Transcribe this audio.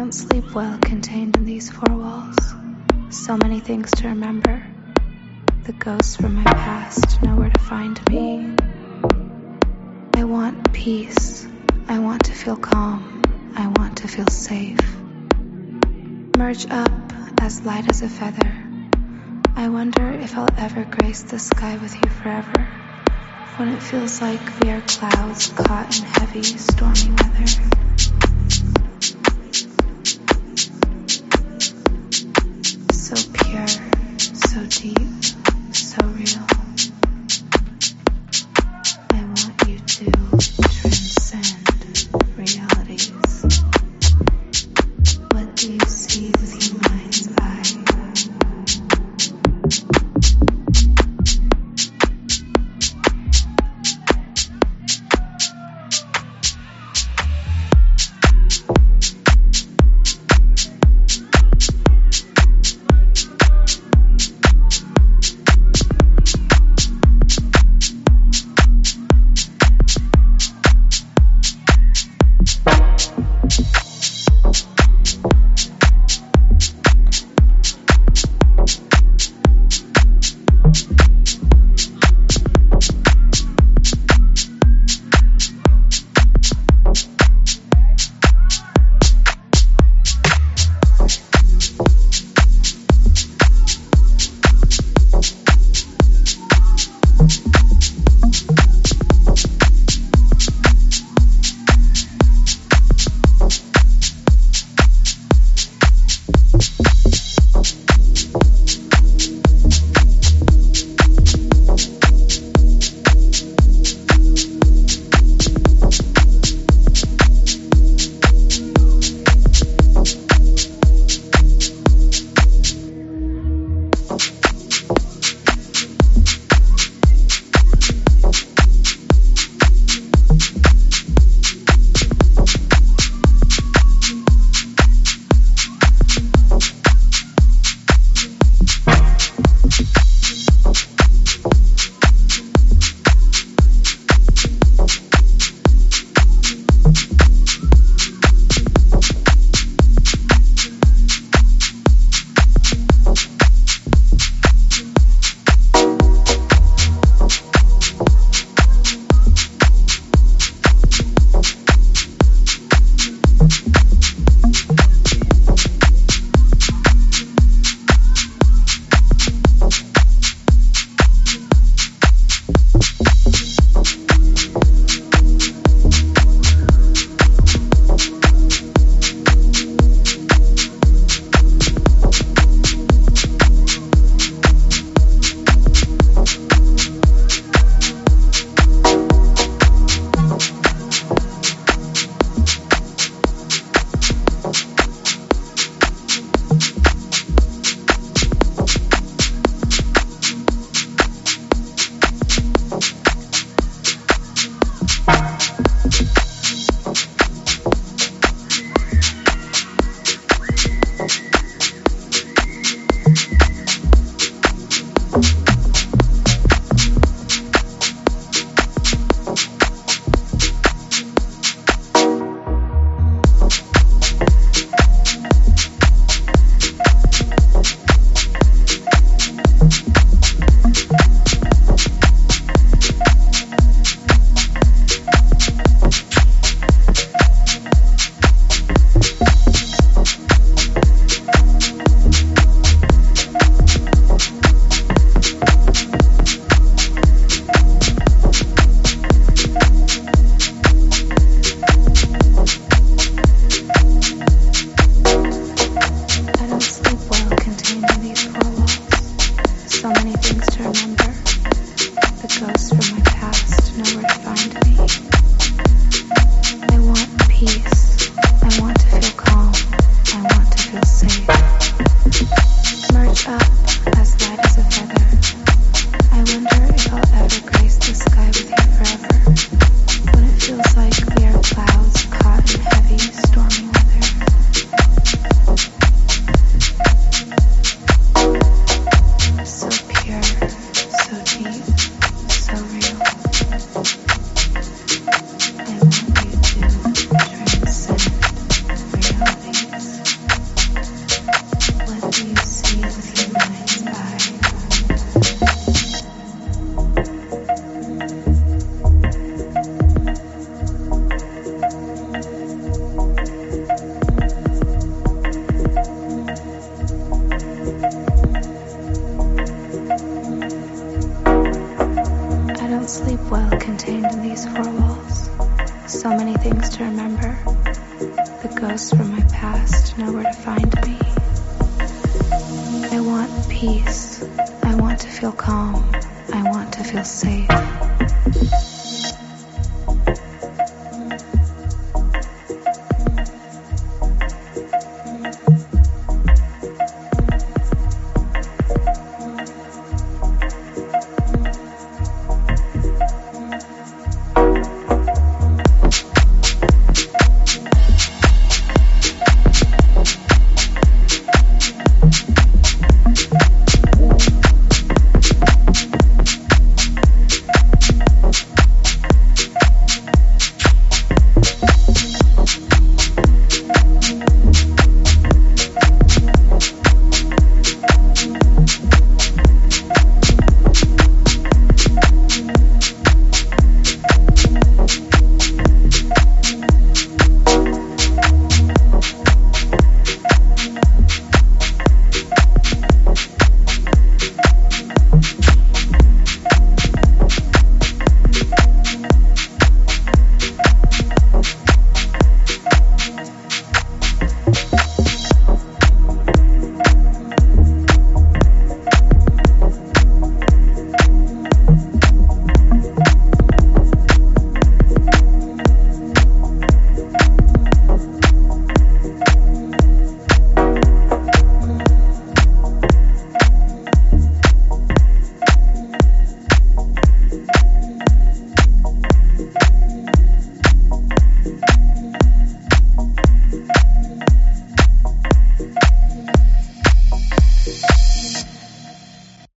don't sleep well contained in these four walls. So many things to remember. The ghosts from my past know where to find me. I want peace. I want to feel calm. I want to feel safe. Merge up as light as a feather. I wonder if I'll ever grace the sky with you forever, when it feels like we are clouds caught in heavy, stormy weather. So pure, so deep, so real. I want you to transcend realities. What do you see with your mind's eye? I want you to transcend realities. can't sleep well contained in these four walls. So many things to remember. The ghosts from my past know where to find me. I want peace. I want to feel calm. I want to feel safe.